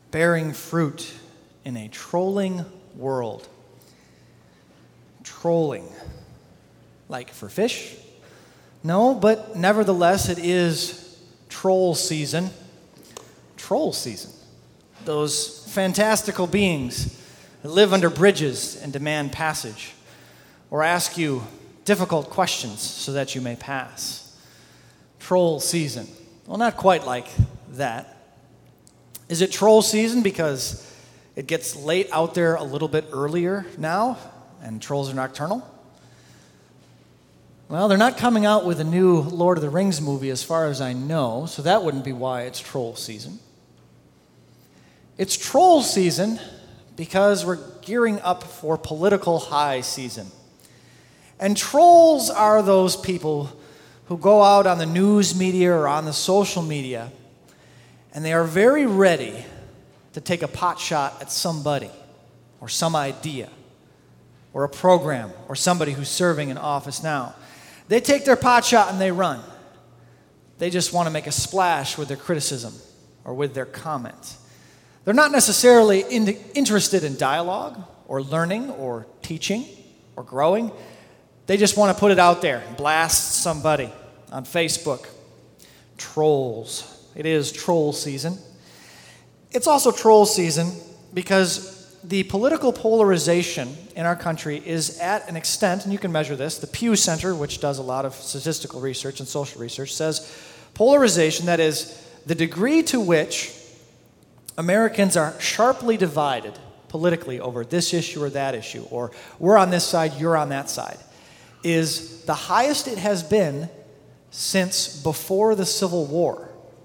bearing fruit in a trolling world. Trolling. Like for fish? No, but nevertheless, it is troll season. Troll season. Those fantastical beings that live under bridges and demand passage, or ask you difficult questions so that you may pass. Troll season. Well, not quite like that. Is it troll season because it gets late out there a little bit earlier now, and trolls are nocturnal? Well, they're not coming out with a new Lord of the Rings movie as far as I know, so that wouldn't be why it's troll season. It's troll season because we're gearing up for political high season. And trolls are those people who go out on the news media or on the social media, and they are very ready to take a pot shot at somebody or some idea or a program or somebody who's serving in office now. They take their pot shot and they run. They just want to make a splash with their criticism or with their comment. They're not necessarily interested in dialogue or learning or teaching or growing. They just want to put it out there and blast somebody on Facebook. Trolls. It is troll season. It's also troll season because the political polarization in our country is at an extent, and you can measure this, the Pew Center, which does a lot of statistical research and social research, says polarization, that is, the degree to which Americans are sharply divided politically over this issue or that issue, or we're on this side, you're on that side, is the highest it has been since before the Civil War.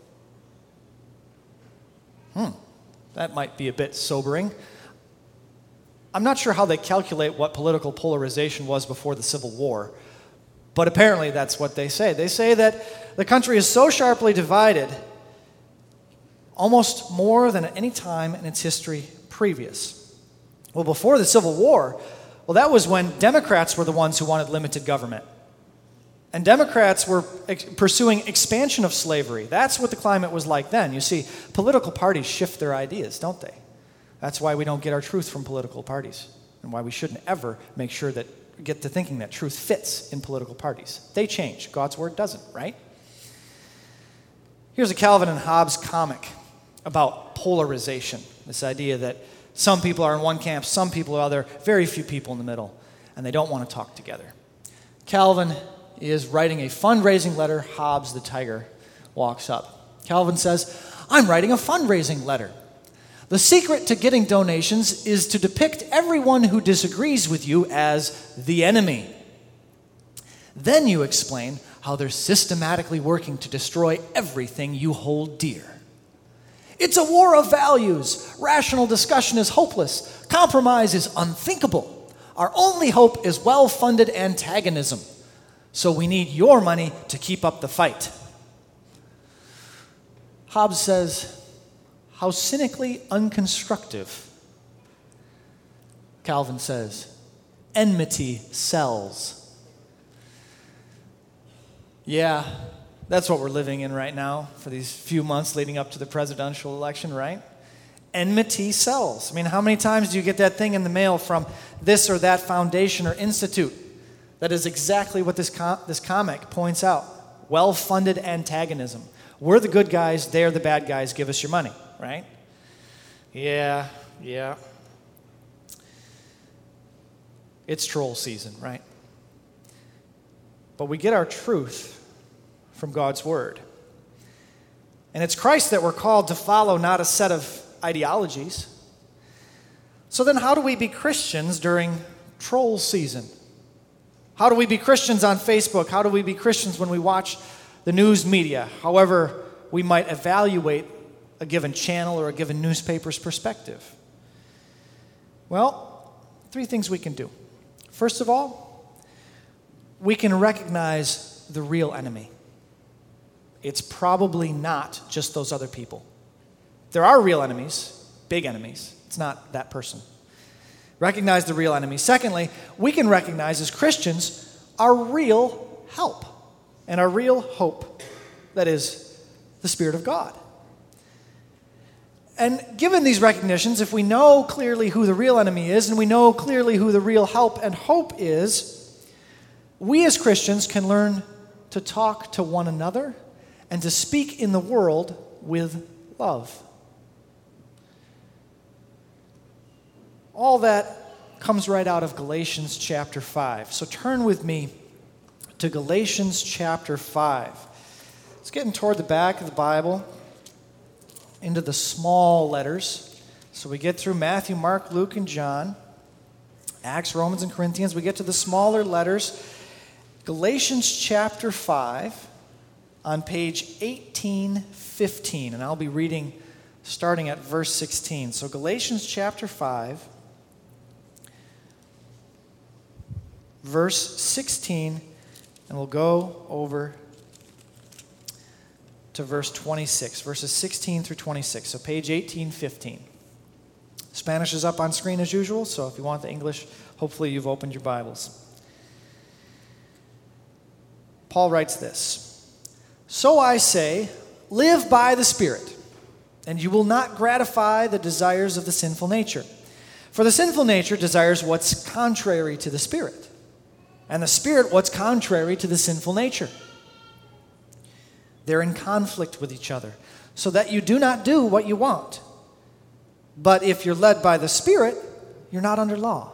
That might be a bit sobering. I'm not sure how they calculate what political polarization was before the Civil War, but apparently that's what they say. They say that the country is so sharply divided, almost more than at any time in its history previous. Well, before the Civil War, that was when Democrats were the ones who wanted limited government. And Democrats were pursuing expansion of slavery. That's what the climate was like then. You see, political parties shift their ideas, don't they? That's why we don't get our truth from political parties, and why we shouldn't ever get to thinking that truth fits in political parties. They change. God's word doesn't, right? Here's a Calvin and Hobbes comic about polarization, this idea that some people are in one camp, some people are other, very few people in the middle, and they don't want to talk together. Calvin is writing a fundraising letter. Hobbes, the tiger, walks up. Calvin says, "I'm writing a fundraising letter. The secret to getting donations is to depict everyone who disagrees with you as the enemy. Then you explain how they're systematically working to destroy everything you hold dear. It's a war of values. Rational discussion is hopeless. Compromise is unthinkable. Our only hope is well-funded antagonism. So we need your money to keep up the fight." Hobbes says, how cynically unconstructive. Calvin says, enmity sells. Yeah, that's what we're living in right now for these few months leading up to the presidential election, right? Enmity sells. I mean, how many times do you get that thing in the mail from this or that foundation or institute? That is exactly what this comic points out. Well-funded antagonism. We're the good guys, they're the bad guys, give us your money, right? Yeah. It's troll season, right? But we get our truth from God's word. And it's Christ that we're called to follow, not a set of ideologies. So then how do we be Christians during troll season? How do we be Christians on Facebook? How do we be Christians when we watch the news media? However, we might evaluate a given channel or a given newspaper's perspective. Well, 3 things we can do. First of all, we can recognize the real enemy. It's probably not just those other people. There are real enemies, big enemies. It's not that person. Recognize the real enemy. Secondly, we can recognize as Christians our real help and our real hope, that is, the Spirit of God. And given these recognitions, if we know clearly who the real enemy is and we know clearly who the real help and hope is, we as Christians can learn to talk to one another and to speak in the world with love. All that comes right out of Galatians chapter 5. So turn with me to Galatians chapter 5. It's getting toward the back of the Bible, into the small letters. So we get through Matthew, Mark, Luke, and John, Acts, Romans, and Corinthians. We get to the smaller letters. Galatians chapter 5 on page 1815, and I'll be reading starting at verse 16. So Galatians chapter 5, verse 16, and we'll go over to verse 26, verses 16 through 26. So page 1815. Spanish is up on screen as usual, so if you want the English, hopefully you've opened your Bibles. Paul writes this: "So I say, live by the Spirit, and you will not gratify the desires of the sinful nature. For the sinful nature desires what's contrary to the Spirit, and the Spirit what's contrary to the sinful nature. They're in conflict with each other, so that you do not do what you want. But if you're led by the Spirit, you're not under law.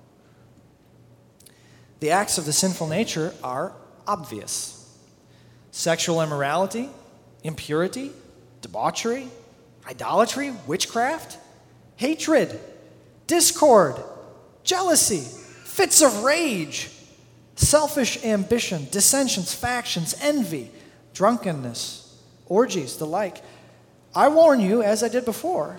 The acts of the sinful nature are obvious: sexual immorality, impurity, debauchery, idolatry, witchcraft, hatred, discord, jealousy, fits of rage, selfish ambition, dissensions, factions, envy, drunkenness, orgies, the like. I warn you, as I did before,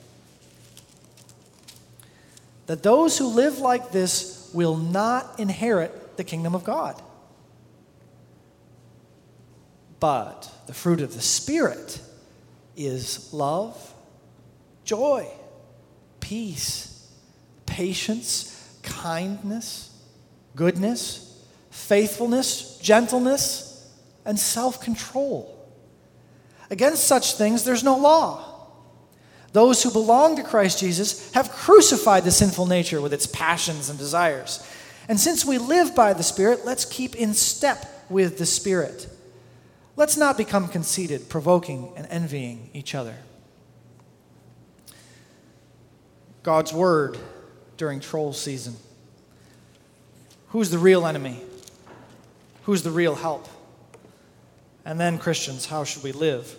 that those who live like this will not inherit the kingdom of God. But the fruit of the Spirit is love, joy, peace, patience, kindness, goodness, faithfulness, gentleness, and self-control. Against such things there's no law. Those who belong to Christ Jesus have crucified the sinful nature with its passions and desires. And since we live by the Spirit, let's keep in step with the Spirit. Let's not become conceited, provoking, and envying each other." God's word during troll season. Who's the real enemy? Who's the real help? And then, Christians, how should we live?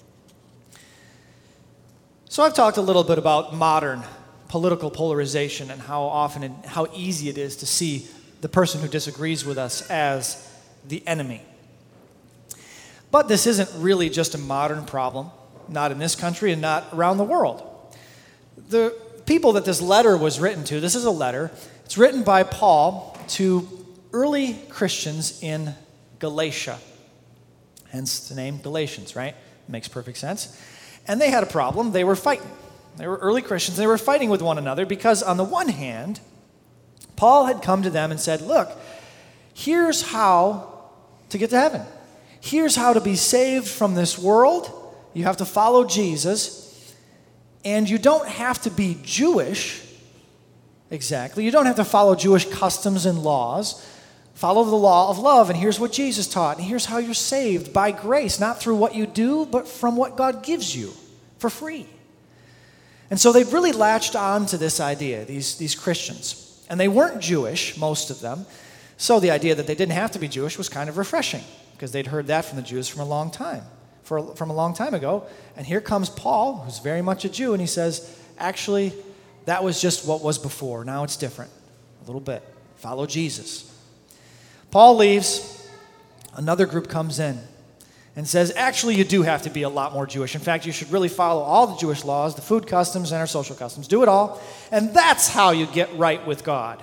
So I've talked a little bit about modern political polarization and how often and how easy it is to see the person who disagrees with us as the enemy. But this isn't really just a modern problem, not in this country and not around the world. The people that this letter was written to, this is a letter, it's written by Paul to early Christians in Galatia. Hence the name Galatians, right? Makes perfect sense. And they had a problem. They were fighting. They were early Christians. They were fighting with one another because on the one hand, Paul had come to them and said, look, here's how to get to heaven. Here's how to be saved from this world. You have to follow Jesus. And you don't have to be Jewish. Exactly. You don't have to follow Jewish customs and laws. Follow the law of love, and here's what Jesus taught, and here's how you're saved by grace, not through what you do, but from what God gives you for free. And so they really latched on to this idea, these Christians. And they weren't Jewish, most of them, so the idea that they didn't have to be Jewish was kind of refreshing, because they'd heard that from the Jews from a long time ago. And here comes Paul, who's very much a Jew, and he says, actually, that was just what was before. Now it's different, a little bit. Follow Jesus. Paul leaves, another group comes in and says, actually, you do have to be a lot more Jewish. In fact, you should really follow all the Jewish laws, the food customs and our social customs. Do it all, and that's how you get right with God.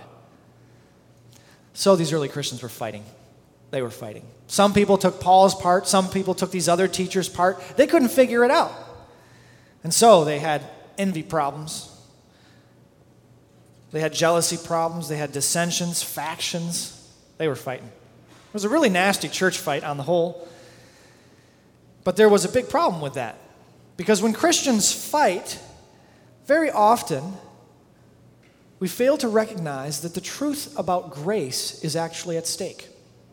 So these early Christians were fighting. They were fighting. Some people took Paul's part. Some people took these other teachers' part. They couldn't figure it out. And so they had envy problems. They had jealousy problems. They had dissensions, factions. They were fighting. It was a really nasty church fight on the whole. But there was a big problem with that. Because when Christians fight, very often we fail to recognize that the truth about grace is actually at stake.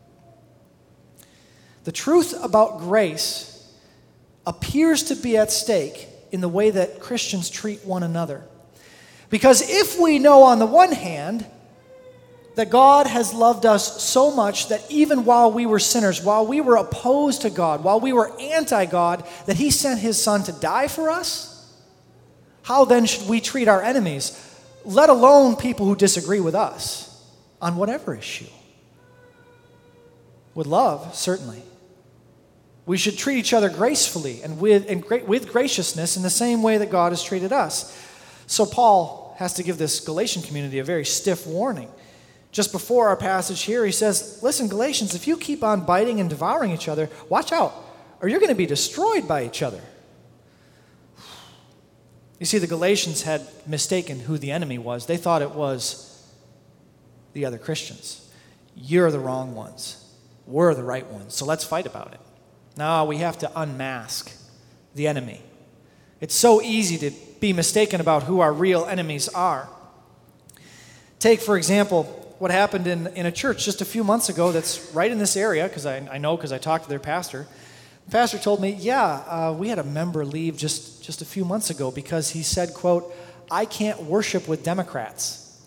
The truth about grace appears to be at stake in the way that Christians treat one another. Because if we know on the one hand that God has loved us so much that even while we were sinners, while we were opposed to God, while we were anti-God, that He sent His Son to die for us, how then should we treat our enemies, let alone people who disagree with us on whatever issue? With love, certainly. We should treat each other gracefully and with graciousness in the same way that God has treated us. So Paul has to give this Galatian community a very stiff warning. Just before our passage here, he says, listen, Galatians, if you keep on biting and devouring each other, watch out, or you're going to be destroyed by each other. You see, the Galatians had mistaken who the enemy was. They thought it was the other Christians. You're the wrong ones. We're the right ones. So let's fight about it. Now we have to unmask the enemy. It's so easy to be mistaken about who our real enemies are. Take, for example, what happened in a church just a few months ago that's right in this area, because I know because I talked to their pastor. The pastor told me, we had a member leave just a few months ago because he said, quote, I can't worship with Democrats.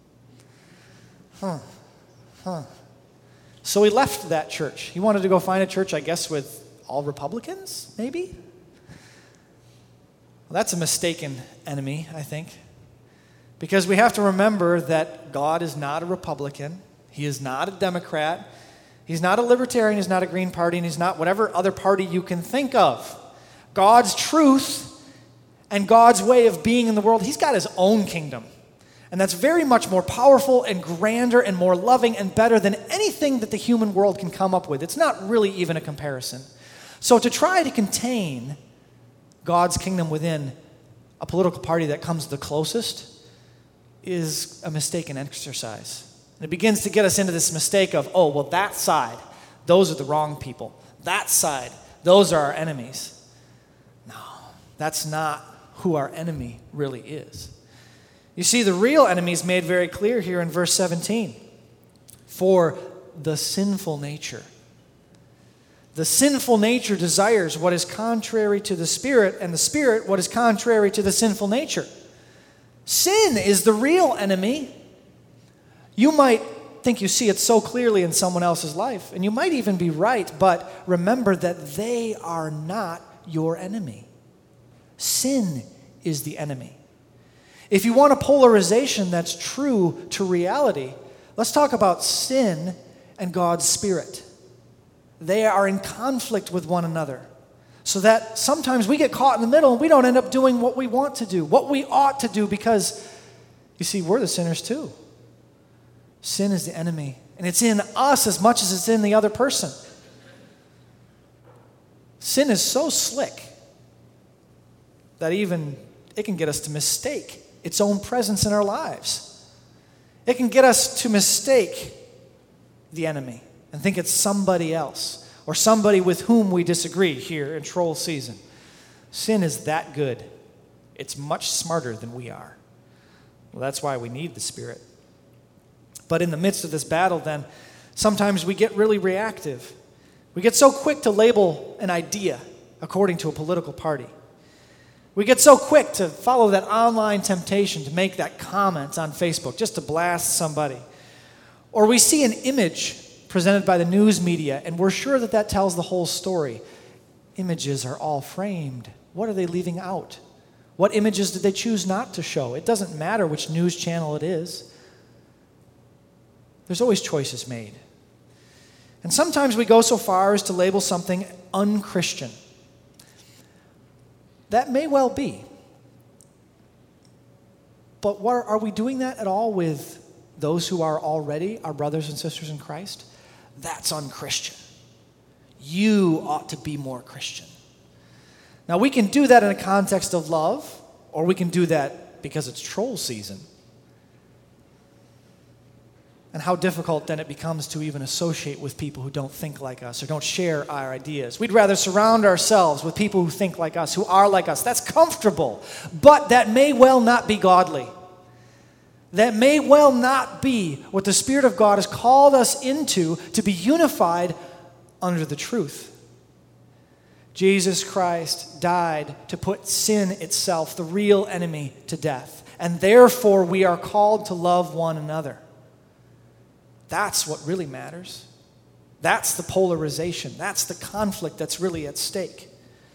So he left that church. He wanted to go find a church, I guess, with all Republicans, maybe? Well, that's a mistaken enemy, I think. Because we have to remember that God is not a Republican. He is not a Democrat. He's not a Libertarian. He's not a Green Party. And He's not whatever other party you can think of. God's truth and God's way of being in the world, He's got His own kingdom. And that's very much more powerful and grander and more loving and better than anything that the human world can come up with. It's not really even a comparison. So to try to contain God's kingdom within a political party that comes the closest is a mistaken exercise. And it begins to get us into this mistake of, that side, those are the wrong people. That side, those are our enemies. No, that's not who our enemy really is. You see, the real enemy is made very clear here in verse 17. For the sinful nature. The sinful nature desires what is contrary to the Spirit, and the Spirit what is contrary to the sinful nature. Sin is the real enemy. You might think you see it so clearly in someone else's life, and you might even be right, but remember that they are not your enemy. Sin is the enemy. If you want a polarization that's true to reality, let's talk about sin and God's Spirit. They are in conflict with one another. So that sometimes we get caught in the middle and we don't end up doing what we want to do, what we ought to do, because, you see, we're the sinners too. Sin is the enemy. And it's in us as much as it's in the other person. Sin is so slick that even it can get us to mistake its own presence in our lives. It can get us to mistake the enemy and think it's somebody else or somebody with whom we disagree here in troll season. Sin is that good. It's much smarter than we are. Well, that's why we need the Spirit. But in the midst of this battle, then, sometimes we get really reactive. We get so quick to label an idea according to a political party. We get so quick to follow that online temptation to make that comment on Facebook just to blast somebody. Or we see an image presented by the news media, and we're sure that that tells the whole story. Images are all framed. What are they leaving out? What images did they choose not to show? It doesn't matter which news channel it is. There's always choices made. And sometimes we go so far as to label something unchristian. That may well be. But are we doing that at all with those who are already our brothers and sisters in Christ? That's unchristian. You ought to be more Christian. Now, we can do that in a context of love, or we can do that because it's troll season. And how difficult then it becomes to even associate with people who don't think like us or don't share our ideas. We'd rather surround ourselves with people who think like us, who are like us. That's comfortable, but that may well not be godly. That may well not be what the Spirit of God has called us into, to be unified under the truth. Jesus Christ died to put sin itself, the real enemy, to death. And therefore we are called to love one another. That's what really matters. That's the polarization. That's the conflict that's really at stake.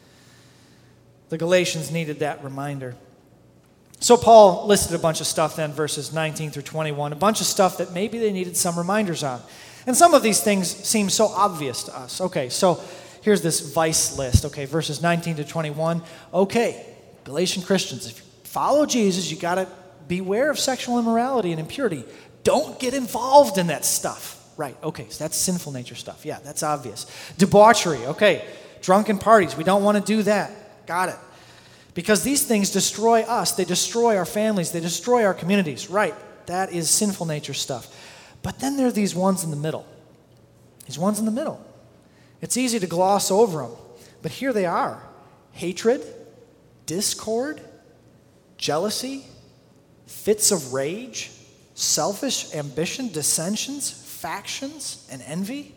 The Galatians needed that reminder. So Paul listed a bunch of stuff then, verses 19 through 21, a bunch of stuff that maybe they needed some reminders on. And some of these things seem so obvious to us. Okay, so here's this vice list. Okay, verses 19 to 21. Okay, Galatian Christians, if you follow Jesus, you got to beware of sexual immorality and impurity. Don't get involved in that stuff. Right, okay, so that's sinful nature stuff. Yeah, that's obvious. Debauchery, okay. Drunken parties, we don't want to do that. Got it. Because these things destroy us. They destroy our families. They destroy our communities. Right, that is sinful nature stuff. But then there are these ones in the middle. These ones in the middle. It's easy to gloss over them, but here they are. Hatred, discord, jealousy, fits of rage, selfish ambition, dissensions, factions, and envy.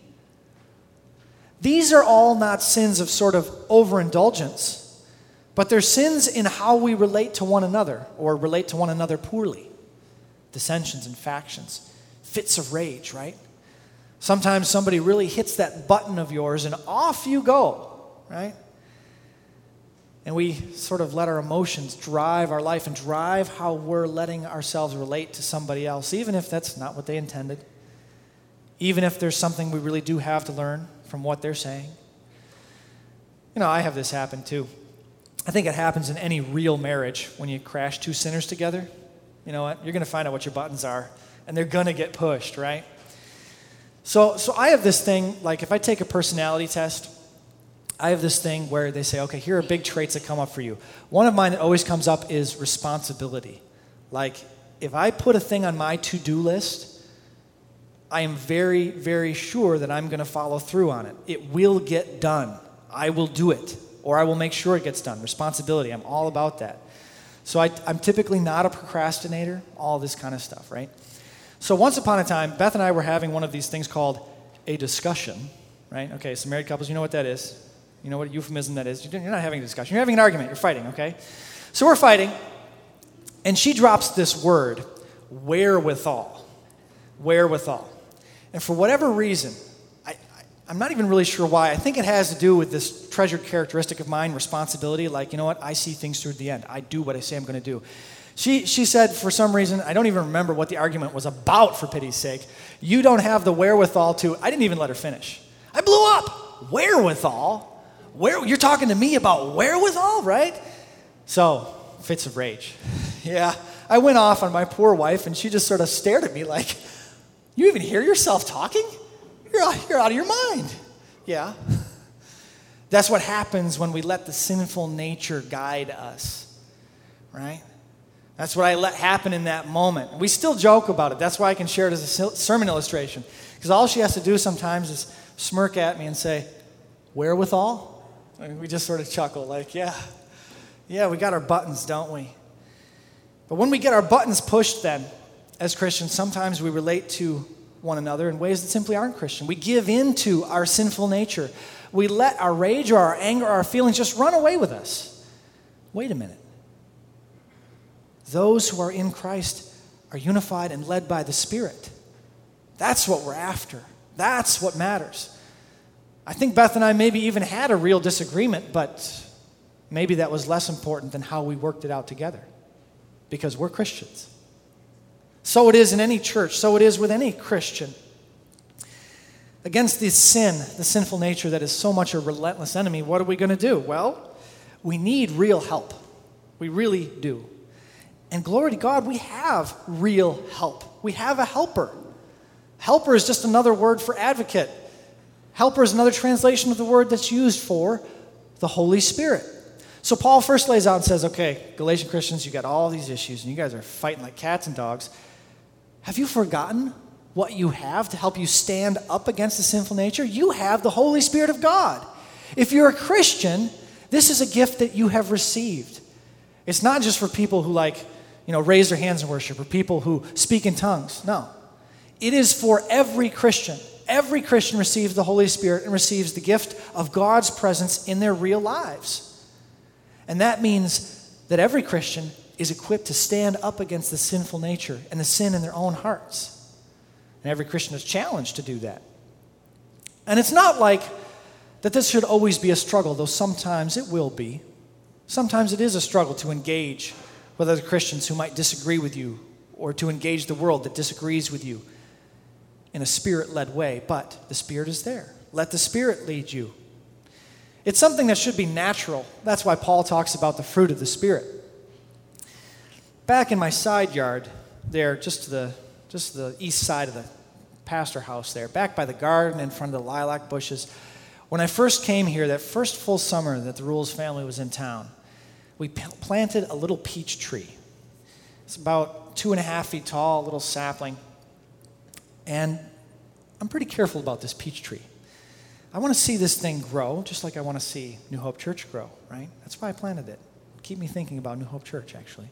These are all not sins of sort of overindulgence, but they're sins in how we relate to one another or relate to one another poorly. Dissensions and factions. Fits of rage, right? Sometimes somebody really hits that button of yours and off you go, right? And we sort of let our emotions drive our life and drive how we're letting ourselves relate to somebody else, even if that's not what they intended. Even if there's something we really do have to learn from what they're saying. You know, I have this happen too. I think it happens in any real marriage when you crash two sinners together. You know what? You're going to find out what your buttons are, and they're going to get pushed, right? So I have this thing, like if I take a personality test, I have this thing where they say, okay, here are big traits that come up for you. One of mine that always comes up is responsibility. Like, if I put a thing on my to-do list, I am very, very sure that I'm going to follow through on it. It will get done. I will do it, or I will make sure it gets done. Responsibility, I'm all about that. So I'm typically not a procrastinator, all this kind of stuff, right? So once upon a time, Beth and I were having one of these things called a discussion, right? Okay, so married couples, you know what that is. You know what euphemism that is. You're not having a discussion. You're having an argument. You're fighting, okay? So we're fighting, and she drops this word, wherewithal. Wherewithal. And for whatever reason, I'm not even really sure why. I think it has to do with this treasured characteristic of mine, responsibility. Like, you know what? I see things through to the end. I do what I say I'm going to do. She said, for some reason, I don't even remember what the argument was about, for pity's sake. You don't have the wherewithal to... I didn't even let her finish. I blew up. Wherewithal? You're talking to me about wherewithal, right? So, fits of rage. Yeah, I went off on my poor wife, and she just sort of stared at me like, you even hear yourself talking? You're out of your mind. Yeah. That's what happens when we let the sinful nature guide us, right? That's what I let happen in that moment. We still joke about it. That's why I can share it as a sermon illustration. Because all she has to do sometimes is smirk at me and say, wherewithal? And we just sort of chuckle like, yeah, we got our buttons, don't we? But when we get our buttons pushed then, as Christians, sometimes we relate to one another in ways that simply aren't Christian. We give in to our sinful nature. We let our rage or our anger or our feelings just run away with us. Wait a minute. Those who are in Christ are unified and led by the Spirit. That's what we're after. That's what matters. I think Beth and I maybe even had a real disagreement, but maybe that was less important than how we worked it out together, because we're Christians. So it is in any church. So it is with any Christian. Against this sin, the sinful nature that is so much a relentless enemy, what are we going to do? Well, we need real help. We really do. And glory to God, we have real help. We have a helper. Helper is just another word for advocate. Helper is another translation of the word that's used for the Holy Spirit. So Paul first lays out and says, okay, Galatian Christians, you got all these issues, and you guys are fighting like cats and dogs. Have you forgotten what you have to help you stand up against the sinful nature? You have the Holy Spirit of God. If you're a Christian, this is a gift that you have received. It's not just for people who raise their hands in worship, or people who speak in tongues. No. It is for every Christian. Every Christian receives the Holy Spirit and receives the gift of God's presence in their real lives. And that means that every Christian is equipped to stand up against the sinful nature and the sin in their own hearts. And every Christian is challenged to do that. And it's not like that this should always be a struggle, though sometimes it will be. Sometimes it is a struggle to engage with other Christians who might disagree with you, or to engage the world that disagrees with you in a Spirit-led way. But the Spirit is there. Let the Spirit lead you. It's something that should be natural. That's why Paul talks about the fruit of the Spirit. Back in my side yard there, just to the east side of the pastor house there, back by the garden in front of the lilac bushes, when I first came here, that first full summer that the Rules family was in town, we planted a little peach tree. It's about 2.5 feet tall, a little sapling. And I'm pretty careful about this peach tree. I want to see this thing grow, just like I want to see New Hope Church grow, right? That's why I planted it. Keep me thinking about New Hope Church, actually.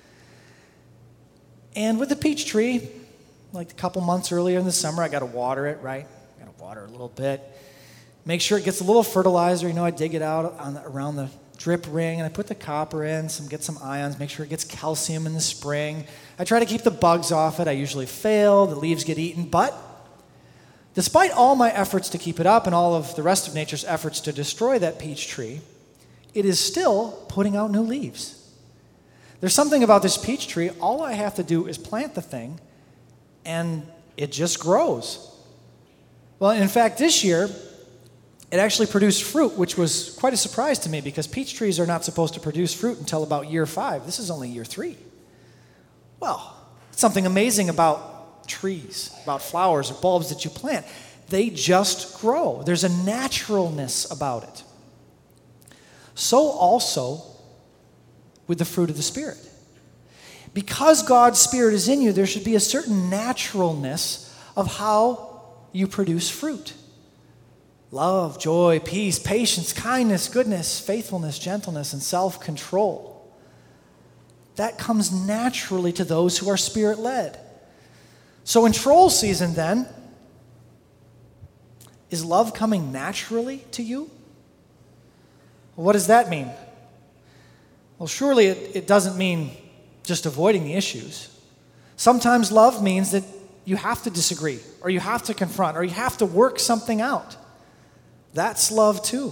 And with the peach tree, like a couple months earlier in the summer, I got to water it, right? I got to water it a little bit. Make sure it gets a little fertilizer. I dig it out around the drip ring, and I put the copper in, get some ions, make sure it gets calcium in the spring. I try to keep the bugs off it. I usually fail. The leaves get eaten. But despite all my efforts to keep it up and all of the rest of nature's efforts to destroy that peach tree, it is still putting out new leaves. There's something about this peach tree. All I have to do is plant the thing, and it just grows. Well, in fact, this year, it actually produced fruit, which was quite a surprise to me, because peach trees are not supposed to produce fruit until about year 5. This is only year 3. Well, something amazing about trees, about flowers or bulbs that you plant. They just grow. There's a naturalness about it. So also with the fruit of the Spirit. Because God's Spirit is in you, there should be a certain naturalness of how you produce fruit. Love, joy, peace, patience, kindness, goodness, faithfulness, gentleness, and self-control. That comes naturally to those who are Spirit-led. So in troll season then, is love coming naturally to you? Well, what does that mean? Well, surely it doesn't mean just avoiding the issues. Sometimes love means that you have to disagree, or you have to confront, or you have to work something out. That's love too.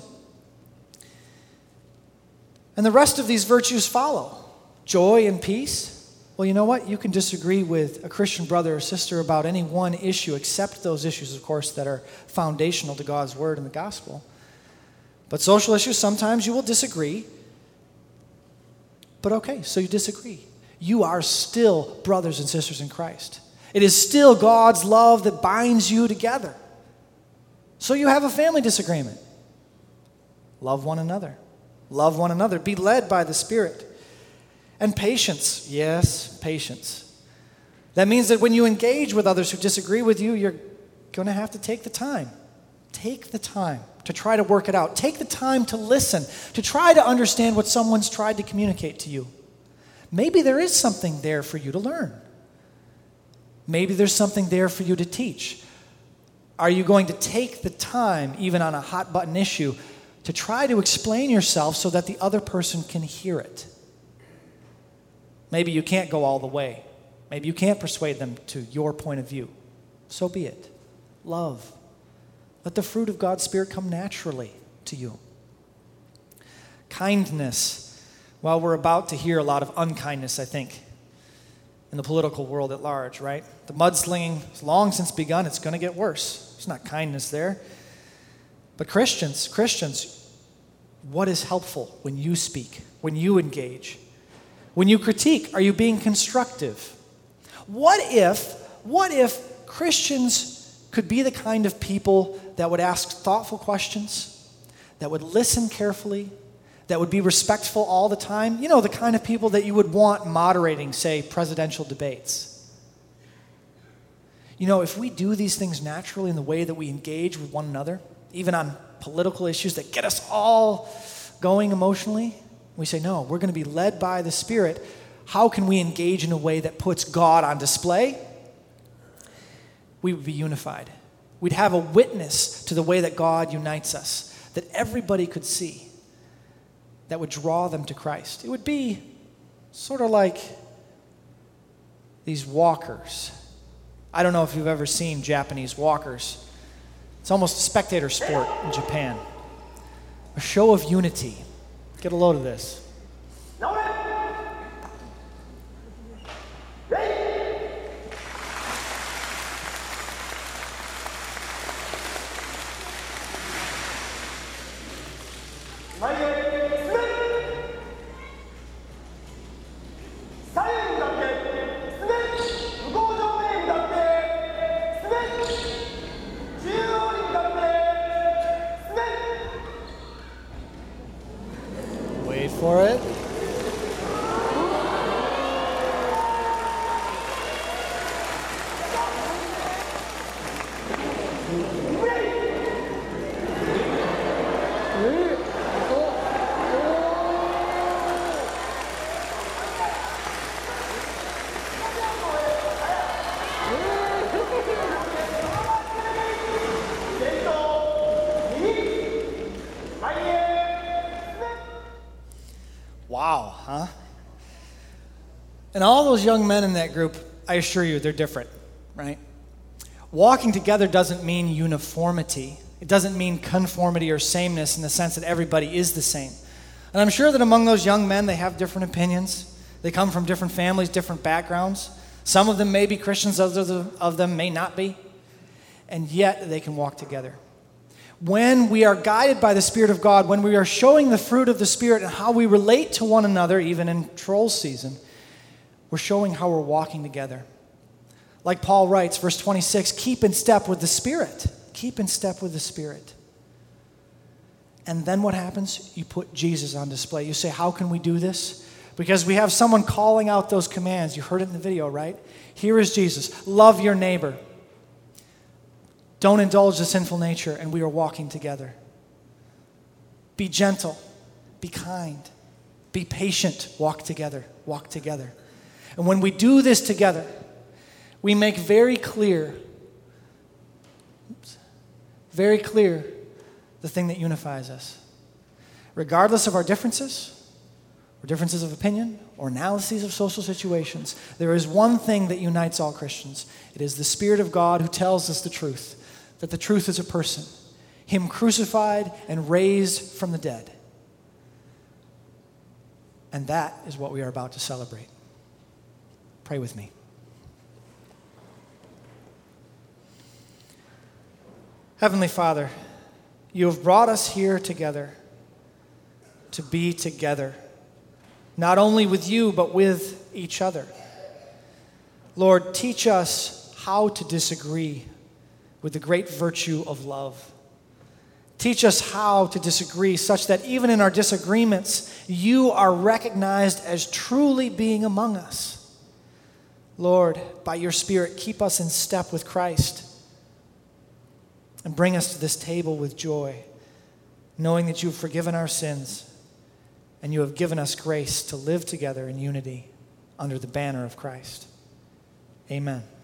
And the rest of these virtues follow. Joy and peace. Well, you know what? You can disagree with a Christian brother or sister about any one issue, except those issues, of course, that are foundational to God's word and the gospel. But social issues, sometimes you will disagree. But okay, so you disagree. You are still brothers and sisters in Christ. It is still God's love that binds you together. So you have a family disagreement. Love one another. Love one another. Be led by the Spirit. And patience. Yes, patience. That means that when you engage with others who disagree with you, you're going to have to take the time. Take the time to try to work it out. Take the time to listen, to try to understand what someone's tried to communicate to you. Maybe there is something there for you to learn. Maybe there's something there for you to teach. Are you going to take the time, even on a hot-button issue, to try to explain yourself so that the other person can hear it? Maybe you can't go all the way. Maybe you can't persuade them to your point of view. So be it. Love. Let the fruit of God's Spirit come naturally to you. Kindness. Well, we're about to hear a lot of unkindness, I think, in the political world at large, right? The mudslinging has long since begun. It's going to get worse. There's not kindness there. But Christians, what is helpful when you speak, when you engage? When you critique, are you being constructive? What if Christians could be the kind of people that would ask thoughtful questions, that would listen carefully, that would be respectful all the time? You know, the kind of people that you would want moderating, say, presidential debates. You know, if we do these things naturally in the way that we engage with one another, even on political issues that get us all going emotionally, we say, no, we're going to be led by the Spirit. How can we engage in a way that puts God on display? We would be unified. We'd have a witness to the way that God unites us, that everybody could see, that would draw them to Christ. It would be sort of like these walkers. I don't know if you've ever seen Japanese walkers. It's almost a spectator sport in Japan. A show of unity. Get a load of this. Wait for it. Wow, huh? And all those young men in that group, I assure you, they're different, right? Walking together doesn't mean uniformity. It doesn't mean conformity or sameness in the sense that everybody is the same. And I'm sure that among those young men, they have different opinions. They come from different families, different backgrounds. Some of them may be Christians, others of them may not be. And yet they can walk together. When we are guided by the Spirit of God, when we are showing the fruit of the Spirit and how we relate to one another, even in troll season, we're showing how we're walking together. Like Paul writes, verse 26, keep in step with the Spirit. Keep in step with the Spirit. And then what happens? You put Jesus on display. You say, how can we do this? Because we have someone calling out those commands. You heard it in the video, right? Here is Jesus. Love your neighbor. Don't indulge the sinful nature, and we are walking together. Be gentle. Be kind. Be patient. Walk together. Walk together. And when we do this together, we make very clear the thing that unifies us. Regardless of our differences, or differences of opinion, or analyses of social situations, there is one thing that unites all Christians. It is the Spirit of God who tells us the truth. That the truth is a person, him crucified and raised from the dead. And that is what we are about to celebrate. Pray with me. Heavenly Father, you have brought us here together to be together, not only with you, but with each other. Lord, teach us how to disagree with the great virtue of love. Teach us how to disagree such that even in our disagreements, you are recognized as truly being among us. Lord, by your Spirit, keep us in step with Christ and bring us to this table with joy, knowing that you have forgiven our sins and you have given us grace to live together in unity under the banner of Christ. Amen.